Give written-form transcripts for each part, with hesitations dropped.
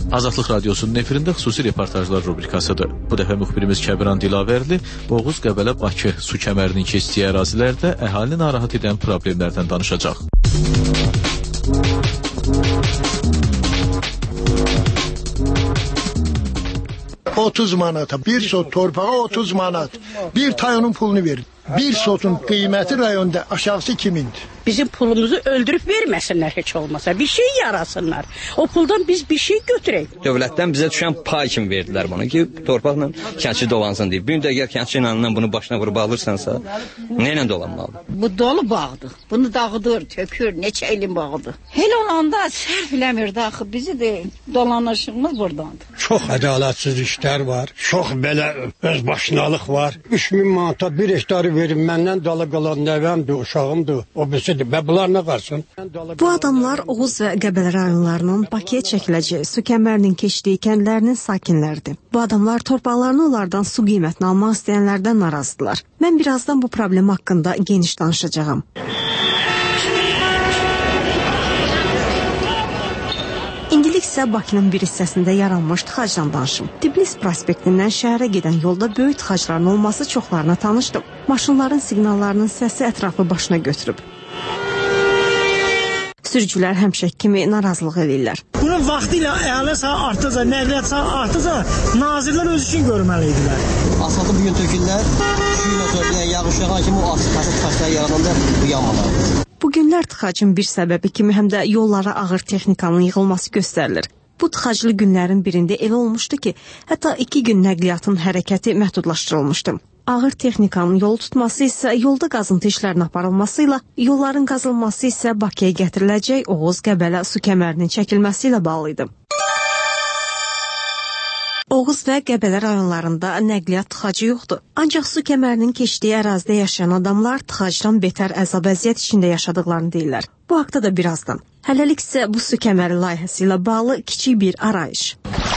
Azadlıq Radiosunun efirində xüsusi reportajlar rubrikasıdır. Bu dəfə müxbirimiz Kəbiran Dilavərli Oğuz, Qəbələ, Bakı su kəmərinin keçdiyi ərazilərdə əhalini narahat edən problemlərdən danışacaq. 30 manata, bir sot torpağa 30 manat. Bir tayonun pulunu verin. Bir sotun qiyməti rayonda aşağısı kimindir? Bizim pulumuzu öldürüb verməsinlər heç olmasa. Bir şey yarasınlar. O puldan biz bir şey götürək. Dövlətdən bizə düşən pay kimi verdilər bunu ki, torpaqla kəndçi dolansın deyib. Bir də əgər kəndçi ilə bunu başına vurub alırsansa, nə ilə dolanmalıdır? Bu dolu bağdır. Bunu dağıdır, tökür, neçə ilin bağıdır. Elə olanda sərf eləmirdi axı. Bizi də dolanışımız buradandır. Çox ədalətsiz işlər var. Çox belə özbaşınalıq var. 3000 manata bir hektarı verin, məndən dala qalan nəvəmdir, uşağımdır. O birisidir. Və bunlar nə qarsın? Bu adamlar Oğuz və Qəbələ rayonlarının Bakıya çəkiləcəyi su kəmərinin keçdiyi kəndlərinin sakinləridir. Bu adamlar torpaqlarını onlardan su qiymətini almaq istəyənlərdən narazıdırlar. Mən birazdan bu problem haqqında geniş danışacağam. İndilik isə Bakının bir hissəsində yaranmış tıxacdan danışım. Tbilisi prospektindən şəhərə gedən yolda böyük tıxacların olması çoxlarına tanışdım. Maşınların siqnallarının səsi ətrafı başına götürüb. Sürücülər həmişə kimi narazılıq edirlər. Bunun vaxtı ilə əhali sayı artacaq, nəqliyyat sayı artacaq, nazirlər öz üçün görməli idilər. Asfaltı bugün tökürlər, şu ilə tökülən yağış yağan kimi o tıxaclar yarananda bu yanmalar. Bu günlər tıxacın bir səbəbi kimi həm də yollara ağır texnikanın yığılması göstərilir. Bu tıxaclı günlərin birində elə olmuşdu ki, hətta 2 gün nəqliyyatın hərəkəti məhdudlaşdırılmışdı. Ağır texnikanın yol tutması isə yolda qazıntı işlərinin aparılması ilə, yolların qazılması isə Bakıya gətiriləcək Oğuz, Qəbələ su kəmərinin çəkilməsi ilə bağlı idi. Oğuz və Qəbələ rayonlarında nəqliyyat tıxacı yoxdur. Ancaq su kəmərinin keçdiyi ərazidə yaşayan adamlar tıxacdan betər əzab-əziyyət içində yaşadıqlarını deyirlər. Bu haqda da birazdan. Hələlik isə bu su kəməri layihəsi ilə bağlı kiçik bir arayış.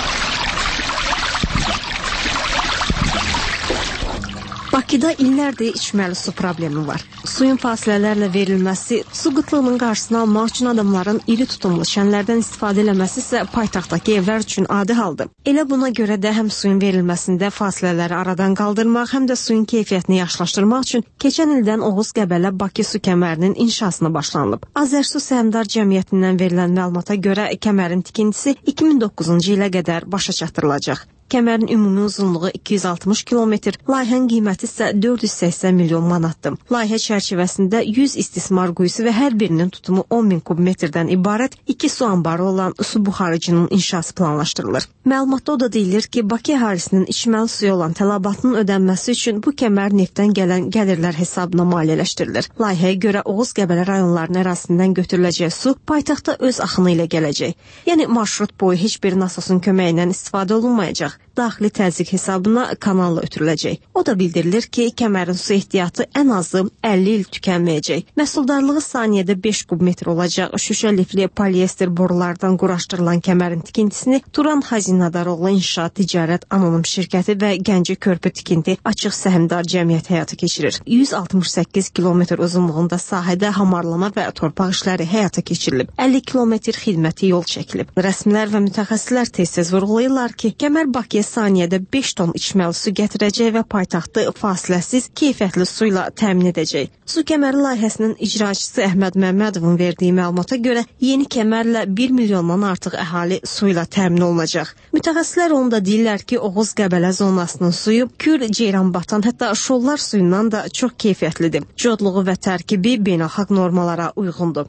Bakıda illərdir içməli su problemi var. Suyun fasilələrlə verilməsi, su qıtlığının qarşısını almaq üçün adamların iri tutumlu şənlərdən istifadə eləməsi isə paytaxtdakı evlər üçün adi haldır. Elə buna görə də həm suyun verilməsində fasilələri aradan qaldırmaq, həm də suyun keyfiyyətini yaxşılaşdırmaq üçün keçən ildən Oğuz, Qəbələ, Bakı su kəmərinin inşasına başlanılıb. Azərsu Səhmdar Cəmiyyətindən verilən məlumata görə kəmərin tikintisi 2009-cu ilə qədər başa çatdırılacaq. Kəmərin ümumi uzunluğu 260 kilometr, layihənin qiyməti isə 480 milyon manatdır. Layihə çərçivəsində 100 istismar quyusu və hər birinin tutumu 10.000 kubmetrdən ibarət 2 su anbarı olan su buxarıcının inşası planlaşdırılır. Məlumatda o da deyilir ki, Bakı əhalisinin içməli suya olan tələbatının ödənməsi üçün bu kəmər neftdən gələn gəlirlər hesabına maliyyələşdirilir. Layihəyə görə Oğuz, Qəbələ rayonlarının ərazisindən götürüləcək su paytaxta öz axını ilə gələcək. Yəni marşrut boyu heç bir nasosun köməyi ilə istifadə olunmayacaq. Daxili təzyiq hesabına kanalla ötürüləcək. O da bildirilir ki, kəmərin su ehtiyatı ən azı 50 il tükənməyəcək. Məhsuldarlığı saniyədə 5 kubmetr olacaq şüşə lifli polyester borulardan quraşdırılan kəmərin tikintisini Turan Xəzinadaroğlu İnşaat Ticarət Anonim Şirkəti və Gəncə Körpü Tikinti Açıq Səhmdar Cəmiyyəti həyata keçirir. 168 kilometr uzunluğunda sahədə hamarlama və torpaq işləri həyata keçirilib. 50 kilometr xidməti yol çəkilib. Rəsmilər və mütəxəssislər tez-tez vurğulayırlar ki, kəmər Bakıya saniyədə 5 ton içməli su gətirəcək və paytaxtı fasiləsiz, keyfiyyətli su ilə təmin edəcək. Su kəməri layihəsinin icraçısı Əhməd Məmmədovun verdiyi məlumata görə yeni kəmərlə 1 milyondan artıq əhali su ilə təmin olunacaq. Mütəxəssislər onu da deyirlər ki, Oğuz, Qəbələ zonasının suyu Kür, Ceyranbatan, hətta Şollar suyundan da çox keyfiyyətlidir. Codluğu və tərkibi beynəlxalq normalara uyğundur.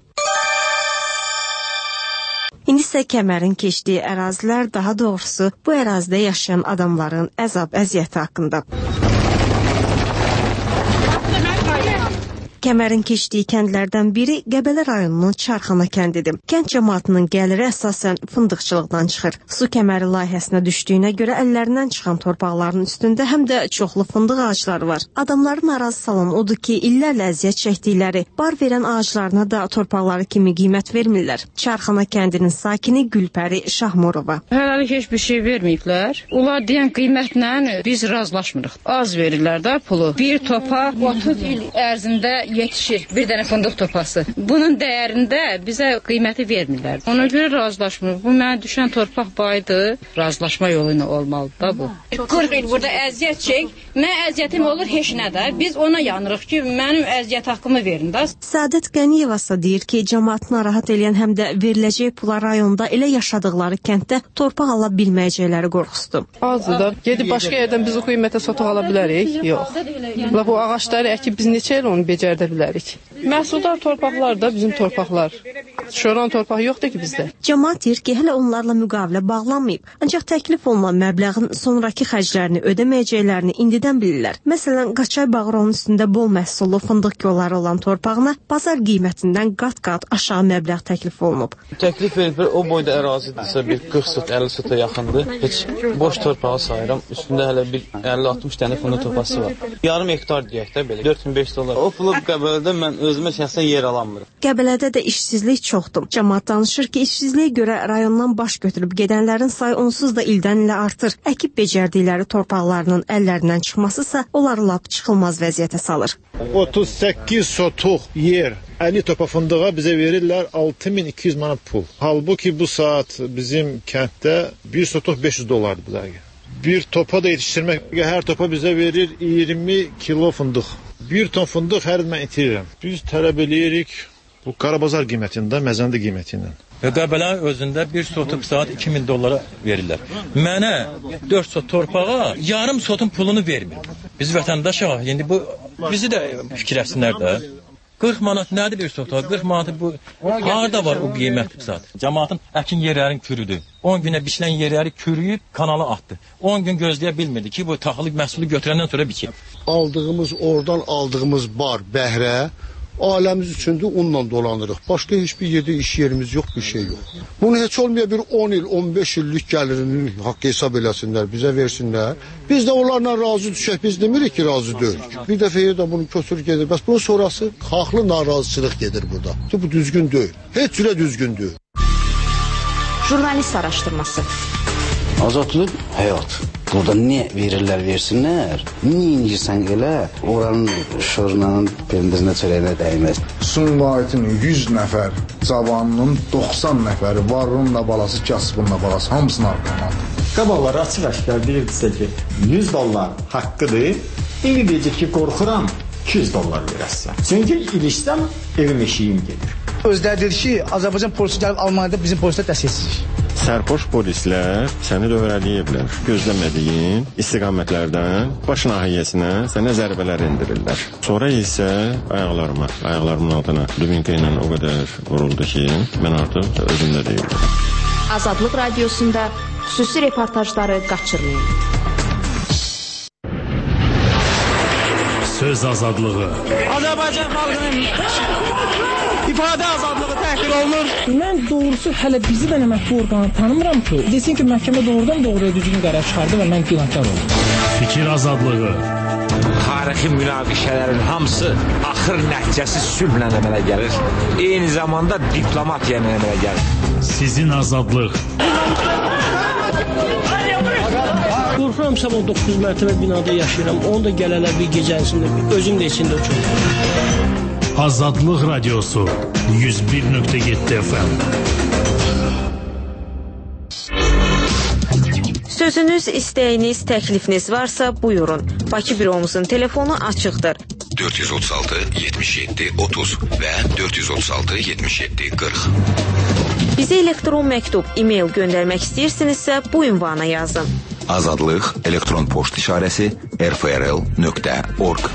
İndi isə kəmərin keçdiyi ərazilər, daha doğrusu bu ərazidə yaşayan adamların əzab-əziyyəti haqqında. Kəmərin keçdiyi kəndlərdən biri Qəbələ rayonunun Çarxana kəndidir. Kənd cəmaatının gəliri əsasən fındıqçılıqdan çıxır. Su kəməri layihəsinə düşdüyünə görə əllərindən çıxan torpaqların üstündə həm də çoxlu fındıq ağacları var. Adamların narazı salan odur ki, illərlə əziyyət çəkdikləri, bar verən ağaclarına da torpaqları kimi qiymət vermirlər. Çarxana kəndinin sakini Gülpəri Şahmurova. Hələlik heç bir şey verməyiblər. Onlar deyən qiymətlə biz razılaşmırıq. Az verirlər də pulu. Bir topa 30 il ərzində yetişir bir dənə fındıq topası. Bunun dəyərində bizə qiyməti vermirlər. Ona görə razılaşmır. Bu mənə düşən torpaq payıdır. Razılaşma yolu ilə olmalıdır da bu. 40 il burada əziyyət çək. Mən əziyyətim olur heç nə də. Biz ona yanırıq ki, mənim əziyyət haqqımı verin də. Səadət Qəniyeva isə deyir ki, cəmaatı narahat edən həm də veriləcək pula rayonda elə yaşadıkları kənddə torpaq ala bilməyəcəkləri qorxusudur. Azdır. Gedib başqa yerdən biz o qiymətə satıq ala bilərik? Yox. Bu ağacları əkib biz neçə il onu becərdə bilərik? Məhsuldar torpaqlar da bizim torpaqlar. Şoran torpaq yoxdur ki bizdə. Cəmaat deyir ki, hələ onlarla müqavilə bağlanmayıb. Ancaq təklif olunan məbləğin sonrakı xərclərini ödəməyəcəklərini indidən bilirlər. Məsələn, Qaçay Bağırovun üstündə bol məhsullu fındıq yolları olan torpağına bazar qiymətindən qat-qat aşağı məbləğ təklif olunub. Təklif verilib, o boyda ərazidirsə bir 40 sot, 50 sota yaxındır. Heç boş torpağı sayıram. Üstündə hələ bir 50-60 dənə fındıq topası var. Yarım hektar deyək də belə 4500 dollar. O pulu Qəbələdə mən özümə şəxsən yer alamıram. Qəbələdə də işsizlik çoxdur. Cəmaat danışır ki, işsizliyə görə rayondan baş götürüb gedənlərin sayı onsuz da ildən ilə artır. Əkib becərdikləri torpaqlarının əllərindən çıxmasısa onları lap çıxılmaz vəziyyətə salır. 38 sotuq yer 50 topa fındığa bizə verirlər 6200 manat pul. Halbuki bu saat bizim kənddə bir sotuq 500 dollardır bu dəqiqə. Bir topa da yetişdirmək, hər topa bizə verir 20 kilo fındıq. Bir ton fındıq hər il mən itirirəm. Biz tələb eləyirik bu Qarabazar qiymətində, məzəndi qiymətindən. Qəbələ özündə bir sotuq saat 2000 dollara verirlər. Mənə 4 sot torpağa yarım sotun pulunu vermir. Biz vətəndaşıq, indi bu bizi də fikirləsinlər də. 40 manat nədir bir sotuğa? 40 manatı bu harda var o qiymət saat? Cəmaatın əkin yerlərin kürüdür. 10 günə biçilən yerləri kürüyüb kanala atdı. 10 gün gözləyə bilmirdi ki, bu taxılı məhsulu götürəndən sonra biçir. Oradan aldığımız bar, bəhrə aləmiz üçündür, onunla dolanırıq. Başqa heç bir yerdə iş yerimiz yox, bir şey yox. Bunu heç olmaya bir 10 il, 15 illik gəlirini haqq hesab eləsinlər, bizə versinlər. Biz də onlarla razı düşək, biz demirik ki, razı deyilik. Bir dəfə yerdə bunu kötür gedir. Bəs bunun sonrası xalqlı narazıçılıq gedir burada. Bu düzgün deyil. Heç cürə düzgün deyil. Jurnalist araşdırması. Azadlıq həyat. Burada nə verirlər, versinlər. Niyə incirsən elə, oranın şorunanın pendirinə çörəyinə dəyməz. Sumqayıtın 100 nəfər cavanının 90 nəfəri varınla balası, kasbınla balası hamısını arqamandır. Qabaqlar açıq-aşkar deyirdisə ki, 100 dollar haqqıdır. İndi deyəcək ki, qorxuram 200 dollar verəsən. Çünki ilişsəm evim eşiyim gedir. Özləri deyir ki, Azərbaycan polisi gəlib Almaniyada bizim polislər dəstəksizlik. Sərxoş polislər səni dövrələyiblər. Gözləmədiyin istiqamətlərdən baş nahiyəsinə sənə zərbələr endirirlər. Sonra isə ayaqlarımın altına dubinka ilə o qədər vuruldu ki, mən artıq özümdə deyildim. Azadlıq radiosunda xüsusi reportajları qaçırmayın. Söz azadlığı. Azərbaycan xalqının ifadə azadlığı təhqir olunur. Mən doğrusu hələ bizi də mətbu orqanı tanımıram ki, desin ki, məhkəmə doğrudan doğruya düzgün qərar çıxardı və mən günahkar oldum. Fikir azadlığı. Tarixi münaqişələrin hamısı axır nəticəsi sülhlə əmələ gəlir. Eyni zamanda diplomatiya ilə əmələ gəlir. Sizin azadlıq. Qorxuram sabah 9 mərtəbə binada yaşayıram. Onu da gələlər bir gecəsində, özüm də içində uçurum. Azadlıq radiosu 101.7 FM. Sözünüz, istəyiniz, təklifiniz varsa buyurun. Bakı büromuzun telefonu açıqdır. 436 77 30 və 436 77 40. Bizə elektron məktub, e-mail göndərmək istəyirsinizsə bu ünvana yazın. Azadlıq elektron poçt işarəsi rfrl.org.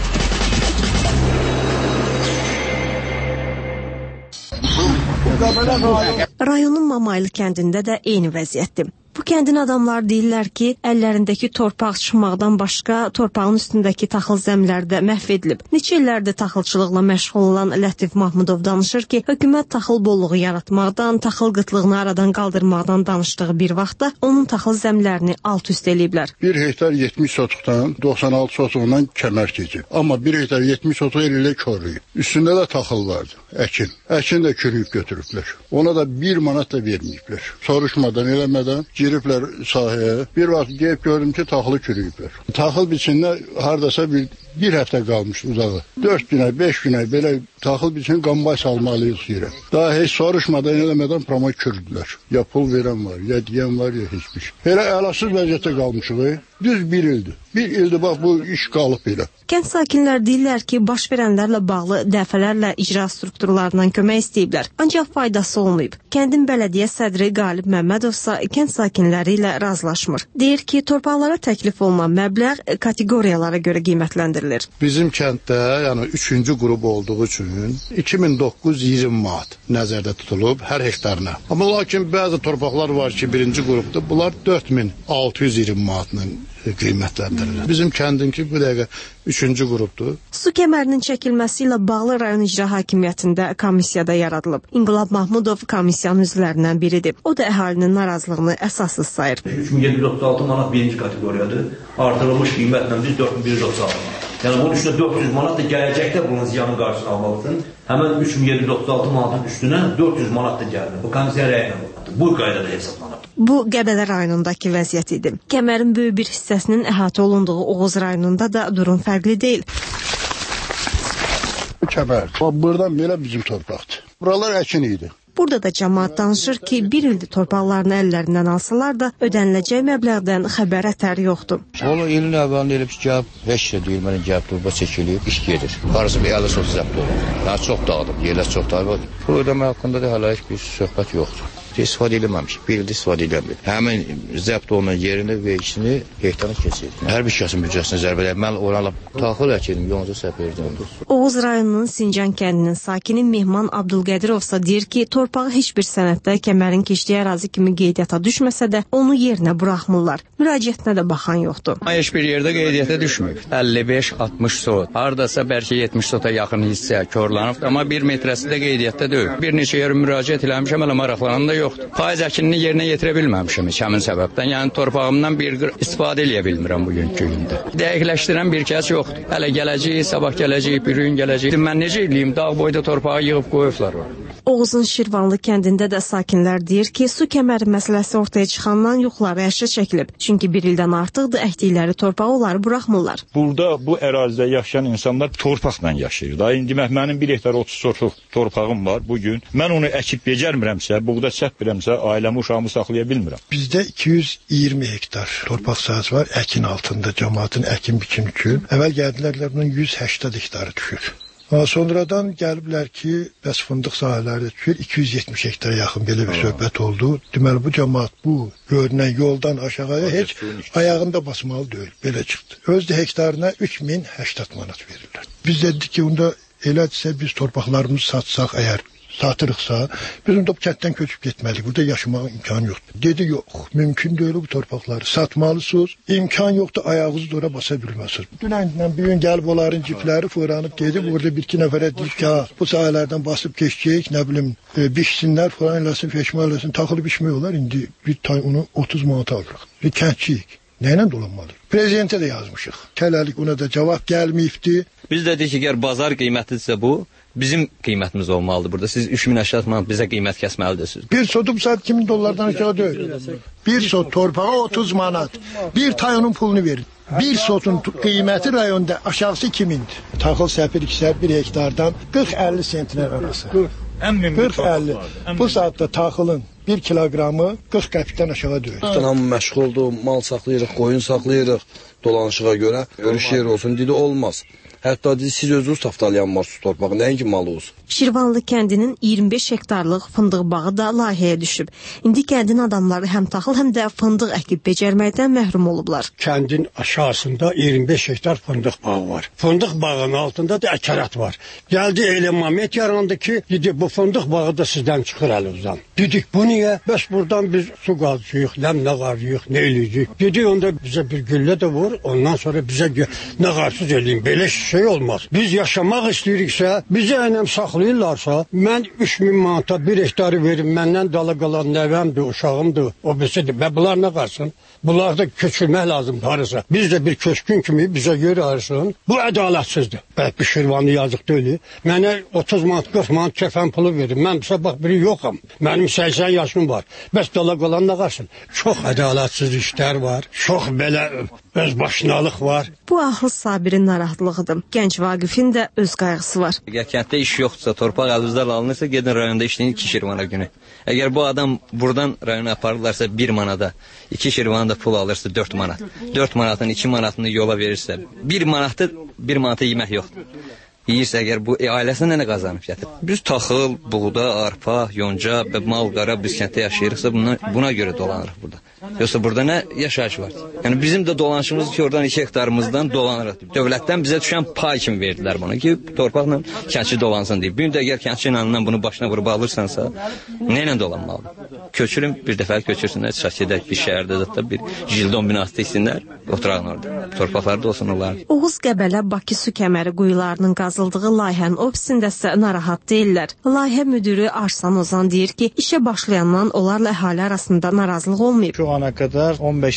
Rayonun Mamaylı kəndində də eyni vəziyyətdir. Bu kəndin adamları deyirlər ki, əllərindəki torpaq çıxmaqdan başqa torpağın üstündəki taxıl zəmlər də məhv edilib. Neçə illərdir taxılçılıqla məşğul olan Lətif Mahmudov danışır ki, hökumət taxıl bolluğu yaratmaqdan, taxıl qıtlığını aradan qaldırmaqdan danışdığı bir vaxtda onun taxıl zəmlərini alt-üst eləyiblər. 1 hektar 70 sotuqdan 96 sotuqdan kəmər keçib. Amma 1 hektar 70 sotuq elə körüyüb. Üstündə də taxıl vardı, əkin. Əkin də kürüyüb götürüblər. Ona da 1 manat da verməyiblər. Soruşmadan, eləmədən giriblər sahəyə. Bir vaxt gəlib gördüm ki, taxılı kürüyüblər. Taxıl biçində hardasa bir bir həftə qalmış uzağı. 4 günə, 5 günə belə taxıl biçin qambay salmalıyıq yerə. Daha heç soruşmadan, eləmədən promay kürdülər. Ya pul verən var, ya deyən var, ya heç bir şey. Belə əlasız vəziyyətdə qalmışıq. Düz bir ildir. Bir ildir bax bu iş qalıb belə. Kənd sakinlər deyirlər ki, baş verənlərlə bağlı dəfələrlə icra strukturlarından kömək istəyiblər. Ancaq faydası olmayıb. Kəndin bələdiyyə sədri Qalib Məmmədovsa kənd sakinləri ilə razılaşmır. Deyir ki, torpaqlara təklif olunan məbləğ kateqoriyalara görə qiymətləndirilir. Bizim kənddə, yəni 3-cü qrup olduğu üçün 2920 manat nəzərdə tutulub hər hektarına. Amma lakin bəzi torpaqlar var ki, 1-ci qrupda bunlar 4620 manatla qiymətləndirilir. Bizim kəndinki bu dəqiqə 3-cü qrupdur. Su kəmərinin çəkilməsi ilə bağlı rayon icra hakimiyyətində komissiyada yaradılıb. İnqilab Mahmudov komissiyanın üzvlərindən biridir. O da əhalinin narazılığını əsassız sayır. 3736 manat birinci kateqoriyadır. Artırılmış qiymətlə biz 4196 manat. Yəni bunun üstünə 400 manat da gələcəkdə bunun ziyanın qarşısını almaq üçün həmən 3736 manatın üstünə 400 manat da gəlir. Bu komissiya rəyinə bu qaydada hesablanır. Bu Qəbələ rayonundakı vəziyyət idi. Kəmərin böyük bir hissəsinin əhatə olunduğu Oğuz rayonunda da durum fərqli deyil. Kəmər. Buradan belə bizim torpaqdır. Buralar əkin idi. Burada da cəmaət danışır ki, bir ildir torpaqlarını əllərindən alsalar da ödəniləcək məbləğdən xəbər ətər yoxdur. Valla ilin əvvəlində elə bir gəb, 5 il deyil, mənim gəb turba çəkilib, iş gedir. Qarısı bir 50-30 zəbt olur. Yəni çox dağılıb, yerlər çox dağılıb. Bu ödəmə haqqında da hələ heç bir söhbət yoxdur. İstifadə edilməmiş, bir ildə istifadə edilmir. Həmin zəbt olunan yerini və işini hektarına keçir. Hər bir şəxsin büdcəsinə zərbə edib. Mən oranla taxıl əkidim, yolca səhv verdim. Oğuz rayonunun Sincan kəndinin sakini Mehman Abdulqadirovsa deyir ki, torpağı heç bir sənəddə kəmərin keçdiyi ərazi kimi qeydiyyata düşməsə də onu yerinə buraxmırlar. Müraciətinə də baxan yoxdur. Heç bir yerdə qeydiyyata düşmür. 55-60 sot. Hardasa bəlkə 70 sota yaxın hissə korlanıb, amma 1 metrəsi də qeydiyyatda deyil. Bir neçə yer müraciət eləmişəm, hələ maraqlanan da yoxdur. Faiz əkinini yerinə yetirə bilməmişəm həmin səbəbdən. Yəni torpağımdan bir istifadə eləyə bilmirəm bugünkü gündə. Dəqiqləşdirən bir kəs yoxdur. Hələ gələcək, sabah gələcək, bir gün gələcək. Mən necə eləyim? Dağ boyda torpağı yığıb qoyublar. Oğuzun Şirvanlı kəndində də sakinlər deyir ki, su kəməri məsələsi ortaya çıxandan yuxuları əşə çəkilib. Çünki bir ildən artıqdır əkdikləri torpağı onları buraxmırlar. Burada bu ərazidə yaşayan insanlar torpaqla yaşayır. Da indi mənim 1 hektar 30 sotluk torpağım var bugün. Mən onu əkib becərmirəmsə, buğda sətmirəmsə, ailəmi, uşağımı saxlaya bilmirəm. Bizdə 220 hektar torpaq sahəsi var, əkin altında, cəmaatın əkin biçimi üçün. Əvvəl gəldilər, bunun 180 hektarı düşür. Sonradan gəliblər ki, bəs fındıq sahələri düşür, 270 hektara yaxın belə bir söhbət oldu. Deməli, bu cəmaat bu görünən yoldan aşağıya heç ayağında basmalı deyil, belə çıxdı. Özdə hektarına 3080 manat verirlər. Biz dedik ki, onda elədirsə biz torpaqlarımızı satsaq əgər, satırıqsa, biz onda bu kənddən köçüb getməliyik. Burada yaşamağa imkan yoxdur. Dedi, yox, mümkün deyil bu torpaqları. Satmalısınız, imkan yoxdur, ayağınızı dora basa bilməsiniz. Dünəndən bir gün gəlib onların cipləri fırlanıb gedib, orada bir-iki nəfərə deyib ki, bu sahələrdən basıb keçəcəyik, nə bilim, biçsinlər, falan eləsin, feşmə eləsin, taxılı biçmək olar. İndi bir tay onu 30 manata alırıq. Bir kəndçiyik. Nəylə dolanmalıyıq? Prezidentə də yazmışıq. Hələlik ona da cavab gəlməyibdi. Biz də deyik ki, əgər bazar qiymətidirsə bu, bizim qiymətimiz olmalıdır burada. Siz 3080 manat bizə qiymət kəsməlidirsiniz. Bir sotu bu saat 2000 dollardan aşağı deyil. Bir sot torpağa 30 manat. Bir tay onun pulunu verin. Bir sotun qiyməti rayonda aşağısı 2000'dir. Taxıl səpir 2 bir hektardan 40-50 sentiner arası. 40-50. Bu saatda taxılın 1 kiloqramı 40 qəpikdən aşağı deyil. Hamı məşğuldur, mal saxlayırıq, qoyun saxlayırıq dolanışığa görə. Örüş yeri olsun, dedi olmaz. Hətta siz özünüz tapdalayan su torpağı, nəinki malı olsun. Şirvanlı kəndinin 25 hektarlıq fındıq bağı da layihəyə düşüb. İndi kəndin adamları həm taxıl, həm də fındıq əkib becərməkdən məhrum olublar. Kəndin aşağısında 25 hektar fındıq bağı var. Fındıq bağının altında da əkərat var. Gəldi elə moment yarandı ki, dedi bu fındıq bağı da sizdən çıxır əlinizdən. Dedik bu niyə? Bəs buradan biz su qazıyıq, nə qarıyıq, nə eləyəcəyik. Dedi onda bizə bir güllə də vur, ondan sonra bizə nə qarsız eləyin, belə şey olmaz. Biz yaşamaq istəyiriksə, bizi ənəm saxlayırlarsa, mən 3000 manata bir hektarı verim, məndən dala qalan nəvəmdir, uşağımdır, o birisidir. Və bunlar nə qarsın? Bunlar da köçülmək lazımdır harasa. Biz də bir köçkün kimi bizə yer ayırsın. Bu ədalətsizdir. Bəlkə Şirvanlı yazıq deyil. Mənə 30 manat, 40 manat kəfən pulu verir. Mən sabah biri yoxam. Mənim 80 yaşım var. Bəs dala qalan nə qarsın? Çox ədalətsiz işlər var. Çox belə özbaşınalıq var. Bu Axıl Sabirin narahatlığıdır. Gənc Vaqifin də öz qayğısı var. Əgər kənddə iş yoxdursa, torpaq əlinizdən alınırsa, gedin rayonda işləyin 2 şirvana günü. Əgər bu adam buradan rayona aparırlarsa 1 manada, 2 şirvanda pul alırsa 4 manat. 4 manatın 2 manatını yola verirsə, 1 manata yemək yoxdur. Yiyirsə əgər bu ailəsinə nə qazanıb gətir? Biz taxıl, buğda, arpa, yonca və mal-qara biz kənddə yaşayırıqsa buna görə dolanırıq burada. Yoxsa burada nə yaşayış var? Yəni bizim də dolanışımız ki, oradan 2 hektarımızdan dolanırıq. Dövlətdən bizə düşən pay kimi verdilər bunu ki, torpaqla kəndçi dolansın deyib. Bir də əgər kəndçi ilə bunu başına vurub alırsansa, nə ilə dolanmalıdır? Köçürün, bir dəfə köçürsünlər, Şəkidə bir şəhərdə də bir jildon binası tiksinlər, oturağın orada. Torpaqları da olsun onlar. Oğuz Qəbələ Bakı su kəməri quyularının qazıldığı layihənin ofisində isə narahat deyirlər. Layihə müdürü Arslan Ozan deyir ki, işə başlayandan onlarla əhali arasında narazılıq olmayıb. Şu ana kadar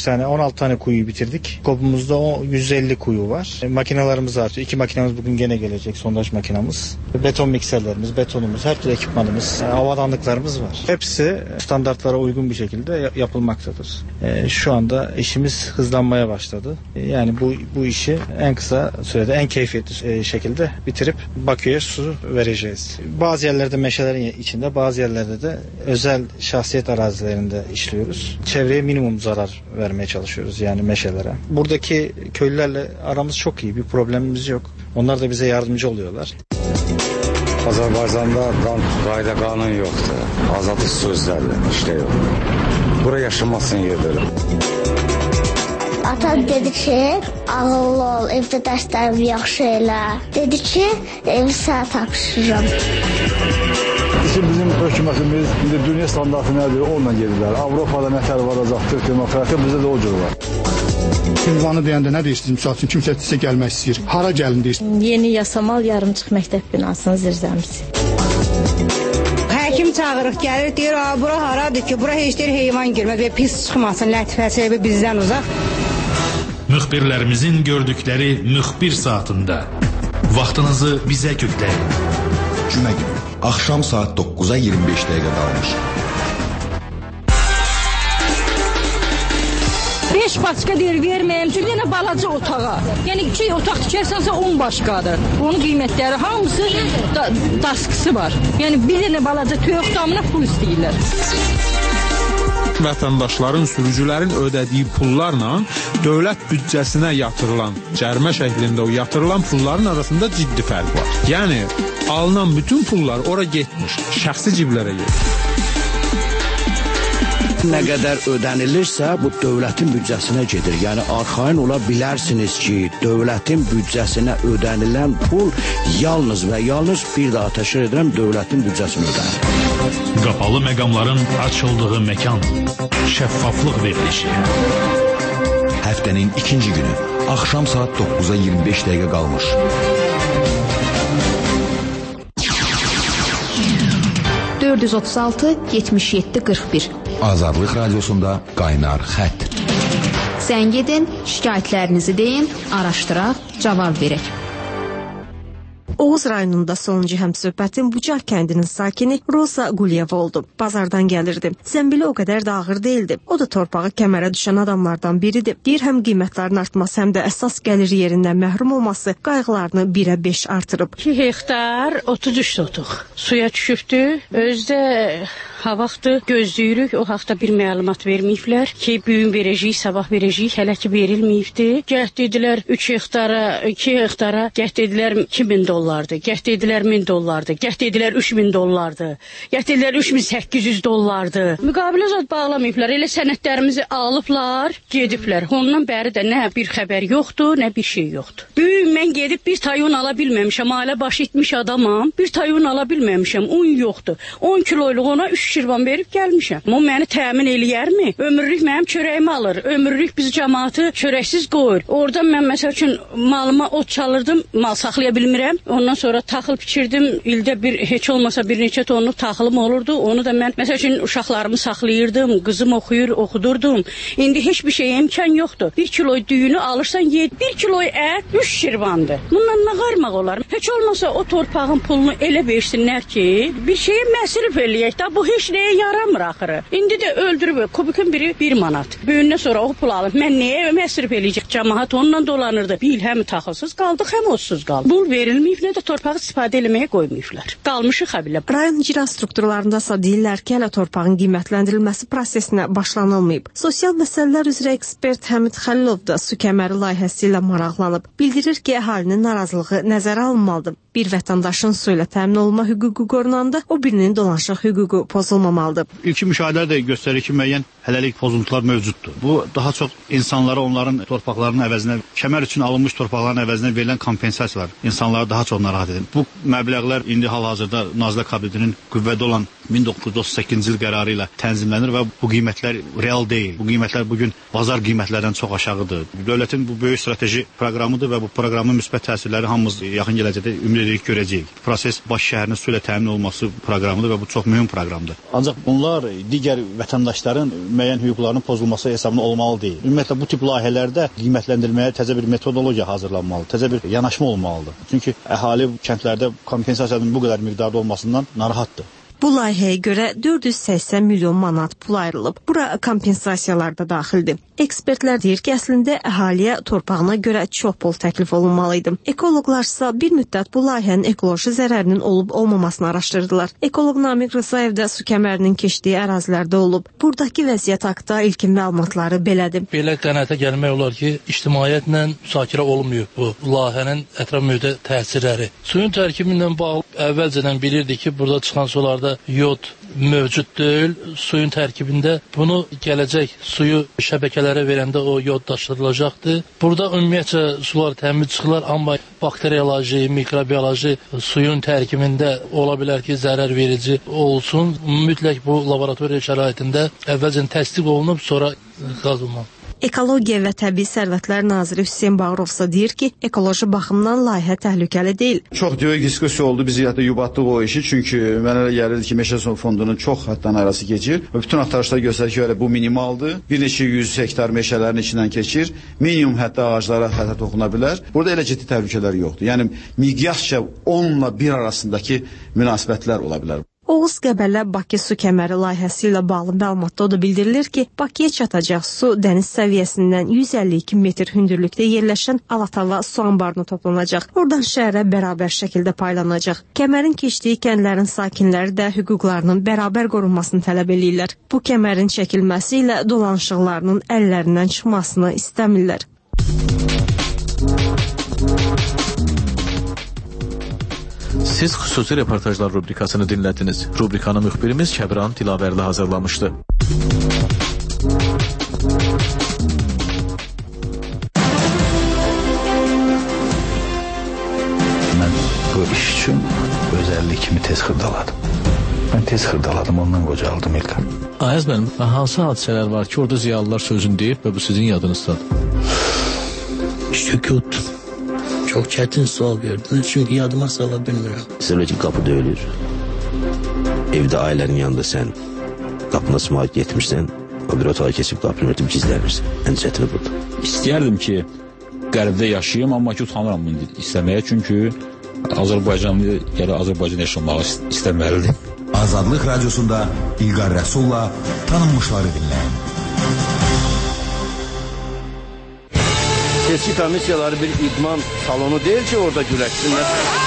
16 tane kuyuyu bitirdik. Kopumuzda 150 kuyu var. Makinelerimiz artıyor. 2 makinemiz bugün gene gelecek. Sondaj makinamız. Beton mikserlerimiz, betonumuz, her türlü ekipmanımız, havadanlıklarımız var. Hepsi standartlara uygun bir şekilde yapılmaktadır. Şu anda işimiz hızlanmaya başladı. Yani bu işi en kısa sürede, en keyifli şekilde bitirip Bakü'ye su vereceğiz. Bazı yerlerde meşelerin içinde, bazı yerlerde de özel şahsiyet arazilerinde işliyoruz. Çevreye minimum zarar vermeye çalışıyoruz yani meşelere. Buradaki köylülerle aramız çok iyi, bir problemimiz yok. Onlar da bize yardımcı oluyorlar. Azərbaycanda qayda qanun yoxdur. Azadlıq sözlərlə işlə yox. Bura yaşamasın yerdir. Atam dedi ki, ağıllı ol, evdə dərslərimi yaxşı elə. Dedi ki, evi sənə tapşırıram. Bizim hökumətimiz dünya standartı nədir, onunla gedirlər. Avropada nətər varacaqdır, demokratiya bizdə də o cür var. Ünvanı deyəndə nə deyirsiniz? Misal üçün kimsə sizə gəlmək istəyir. Hara gəlin deyirsiniz? Yeni Yasamal yarımçıq məktəb binasının zirzəmisi. Həkim çağırıq, gəlir, deyir, bura haradır ki, bura heç deyir heyvan girməz və pis çıxmasın, lətifəsi bizdən uzaq. Müxbirlərimizin gördükləri müxbir saatında vaxtınızı bizə kökləyin. Cümə günü, axşam saat 9-a 25 dəqiqə qalmış. 5 başqa deyir, verməyəm, çünki yenə balaca otağa. Yəni 2 otaq tikərsənsə 10 başqadır. Onun qiymətləri hamısı daskısı var. Yəni bir dənə balaca toyuq damına pul istəyirlər. Vətəndaşların, sürücülərin ödədiyi pullarla dövlət büdcəsinə yatırılan, cərimə şəklində o yatırılan pulların arasında ciddi fərq var. Yəni alınan bütün pullar ora getmiş, şəxsi ciblərə gedir. Nə qədər ödənilirsə, bu dövlətin büdcəsinə gedir. Yəni, arxain ola bilərsiniz ki, dövlətin büdcəsinə ödənilən pul yalnız və yalnız bir daha təşkil edirəm, dövlətin büdcəsinə ödənilir. Qapalı məqamların açıldığı məkan, şəffaflıq verilişi. Həftənin ikinci günü, axşam saat 9-a 25 dəqiqə qalmış. $436-77-41 Azadlıq Radiosunda qaynar xətt. Zəng edin, şikayətlərinizi deyin, araşdıraq, cavab verək. Oğuz rayonunda sonuncu həmsöhbətin Bucaq kəndinin sakini Rosa Quliyeva oldu. Bazardan gəlirdi. Zəmbili o qədər də ağır değildi. O da torpağı kəmərə düşən adamlardan biridir. Deyir, həm qiymətlərin artması, həm də əsas gəlir yerindən məhrum olması qayğılarını 1-ə 5 artırıb. 2 hektar 33 sotuq suya düşübdü. Özdə ha vaxtı gözləyirik, o haqda bir məlumat verməyiblər ki, bugün verəcəyik, sabah verəcəyik, hələ ki verilməyibdi. Gəh dedilər 3 hektara, 2 hektara, gəh dedilər $2000. dollardır, gəh dedilər 1000 dollardır, gəh dedilər 3000 dollardır, gəh dedilər 3800 dollardır. Müqavilə zad bağlamayıblar, elə sənədlərimizi alıblar, gediblər. Ondan bəri də nə bir xəbər yoxdur, nə bir şey yoxdur. Böyük mən gedib bir tayon ala bilməmişəm, ailə başı itmiş adamam, bir tayon ala bilməmişəm, un yoxdur. 10 kiloyluq ona 3 şirvan verib gəlmişəm. O məni təmin eləyərmi? Ömürlük mənim çörəyimi alır, ömürlük biz cəmaatı çörəksiz qoyur. Oradan mən məsəl üçün malıma ot çalırdım, mal saxlaya bilmirəm. Ondan sonra taxıl biçirdim, ildə bir heç olmasa bir neçə tonluq taxılım olurdu. Onu da mən məsəl üçün uşaqlarımı saxlayırdım, qızım oxuyur, oxudurdum. İndi heç bir şeyə imkan yoxdur. 1 kilo düyünü alırsan 1 kilo ət 3 şirvandır. Bundan nə qarmaq olar? Heç olmasa o torpağın pulunu elə versinlər ki, bir şeyi məsrif eləyək də, bu heç nəyə yaramır axırı. İndi də öldürüb, kubikın biri 1 manat. Böyündən sonra o pul alıb, mən nəyə məsrif eləyəcək? Cəmaat onunla dolanırdı. Bil həm taxılsız qaldıq, həm otsuz qaldıq. Pul verilməyib, nə də torpağı istifadə eləməyə qoymayıblar. Qalmışıq həbilə. Rayon icra strukturlarında isə deyirlər ki, hələ torpağın qiymətləndirilməsi prosesinə başlanılmayıb. Sosial məsələlər üzrə ekspert Həmid Xəlilov da su kəməri layihəsi ilə maraqlanıb. Bildirir ki, əhalinin narazılığı nəzərə alınmalıdır. Bir vətəndaşın su ilə təmin olma hüququ qorunanda, o birinin dolanışıq hüququ pozulmamalıdır. İlkin müşahidələr də göstərir ki, müəyyən hələlik pozuntular mövcuddur. Bu daha çox insanlara onların torpaqlarının əvəzinə, kəmər üçün alınmış torpaqların əvəzinə verilən kompensasiyalar insanları daha çox narahat edir. Bu məbləğlər indi hal-hazırda Nazirlər Kabinetinin qüvvədə olan 1938-ci il qərarı ilə tənzimlənir və bu qiymətlər real deyil. Bu qiymətlər bugün bazar qiymətlərdən çox aşağıdır. Dövlətin bu böyük strateji proqramıdır və bu proqramın müsbət təsirləri hamımız yaxın gələcəkdə ümid edirik görəcəyik. Proses Bakı şəhərinin su ilə təmin olması proqramıdır və bu çox mühüm proqramdır. Ancaq bunlar digər vətəndaşların müəyyən hüquqlarının pozulması hesabına olmalı deyil. Ümumiyyətlə bu tip layihələrdə qiymətləndirməyə təzə bir metodologiya hazırlanmalıdır, təzə bir yanaşma olmalıdır. Çünki əhali kəndlərdə kompensasiyanın bu qədər miqdarda olmasından narahatdır. Bu layihəyə görə 480 milyon manat pul ayrılıb. Bura kompensasiyalar da daxildir. Ekspertlər deyir ki, əslində əhaliyə torpağına görə çox bol təklif olunmalıydı. Ekoloqlarsa bir müddət bu layihənin ekoloji zərərinin olub-olmamasını araşdırdılar. Ekoloq Namiq Rızayev də su kəmərinin keçdiyi ərazilərdə olub. Buradakı vəziyyət haqqında ilkin məlumatları belədir. Belə qənaətə gəlmək olar ki, ictimaiyyətlə müzakirə olunmuyor bu layihənin ətraf mühitə təsirləri. Suyun tərkibindən bağlı əvvəlcədən bilirdik ki, burada çıxan sularda yod mövcud deyil. Suyun tərkibində bunu gələcək suyu şəbəkələrə verəndə o yodlaşdırılacaqdır. Burada ümumiyyətcə sular təmiz çıxırlar, amma bakteriyoloji, mikrobiyoloji suyun tərkibində ola bilər ki, zərər verici olsun. Mütləq bu laboratoriya şəraitində əvvəlcə təsdiq olunub, sonra qazılmalı. Ekologiya və Təbii Sərvətlər Naziri Hüseyn Bağırovsa deyir ki, ekoloji baxımdan layihə təhlükəli deyil. Çox böyük diskussiya oldu, biz hətta yubatdıq o işi, çünki mənə elə gəlirdi ki, Meşə Fondunun çox həddən arası keçir və bütün axtarışlar göstərir ki, bu minimaldır. Bir neçə 100 hektar meşələrin içindən keçir, minimum hətta ağaclara hətta toxuna bilər. Burada elə ciddi təhlükələr yoxdur. Yəni miqyasca 10-la 1 arasındakı münasibətlər ola bilər. Oğuz Qəbələ Bakı su kəməri layihəsi ilə bağlı məlumatda o da bildirilir ki, Bakıya çatacaq su dəniz səviyyəsindən 152 metr hündürlükdə yerləşən Alatava su anbarına toplanacaq. Oradan şəhərə bərabər şəkildə paylanacaq. Kəmərin keçdiyi kəndlərin sakinləri də hüquqlarının bərabər qorunmasını tələb edirlər. Bu kəmərin çəkilməsi ilə dolanışıqlarının əllərindən çıxmasını istəmirlər. Siz xüsusi reportajlar rubrikasını dinlədiniz. Rubrikanı müxbirimiz Kəbran Dilavərli hazırlamışdı. Mən bu iş üçün özəllik kimi tez xırdaladım. Mən tez xırdaladım, ondan qocaldım İlqar. Ayaz mənim, hansı hadisələr var ki, orada ziyalılar sözünü deyib və bu sizin yadınızdadır? Sükut. Çok çetin sual verdiniz çünkü yadıma sala bilmirəm. Mesela ki kapı döyülür. Evde ailenin yanında sen kapına sımağıt getmişsən, o bir otağı kesip kapını örtüp gizlənirsən. En çetini burada. İstəyərdim ki, qərbdə yaşayayım, amma ki utanıram bunu istəməyə, çünki Azərbaycanlı gələ Azərbaycan yaşamağı istəməlidir. Azadlıq Radyosunda İlqar Rəsulla tanınmışları dinləyin. Seçki komissiyaları bir idman salonu değil ki orada güləşsinlər.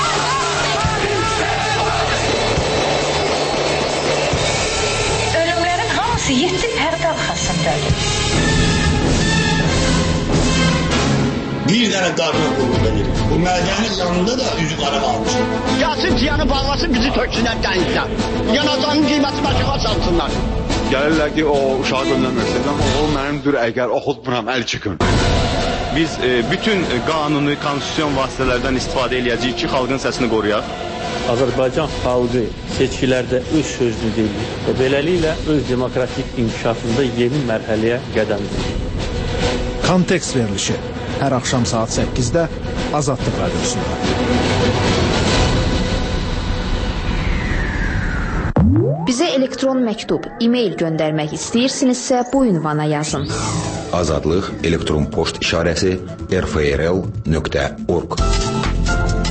Ölümlərin hamısı 7 pərdə arxasındadır. Bir dənə qarına qulluq edir. Bu mədənin yanında da üzü qara qalmışdı. Gəlsin ciyanı bağlasın, bizi töksünlər dənizdən. Yanacağının qiyməti başına çalsınlar. Gəlirlər ki, o uşağı göndərməksiniz, amma o mənimdir, əgər oxutmuram, əl çıxın. Biz bütün qanuni, konstitusiyon vasitələrdən istifadə edəcəyik ki, xalqın səsini qoruyaq. Azərbaycan xalqı seçkilərdə öz sözünü deyir və beləliklə öz demokratik inkişafında yeni mərhələyə qədəm qoyur. Kontekst verilişi hər axşam saat 8-də Azadlıq Radiosunda. Bizə elektron məktub, e-mail göndərmək istəyirsinizsə bu ünvana yazın. Azadlıq elektron poçt işarəsi rfrl.org